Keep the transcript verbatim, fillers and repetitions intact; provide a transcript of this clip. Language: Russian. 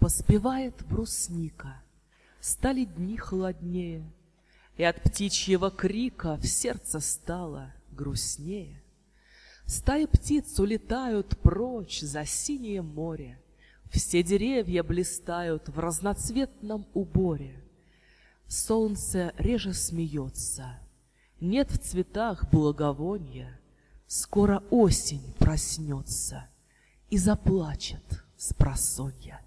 Поспевает брусника, стали дни холоднее, и от птичьего крика в сердце стало грустнее. Стаи птиц улетают прочь за синее море, все деревья блистают в разноцветном уборе. Солнце реже смеется, нет в цветах благовония, скоро осень проснется и заплачет спросонья.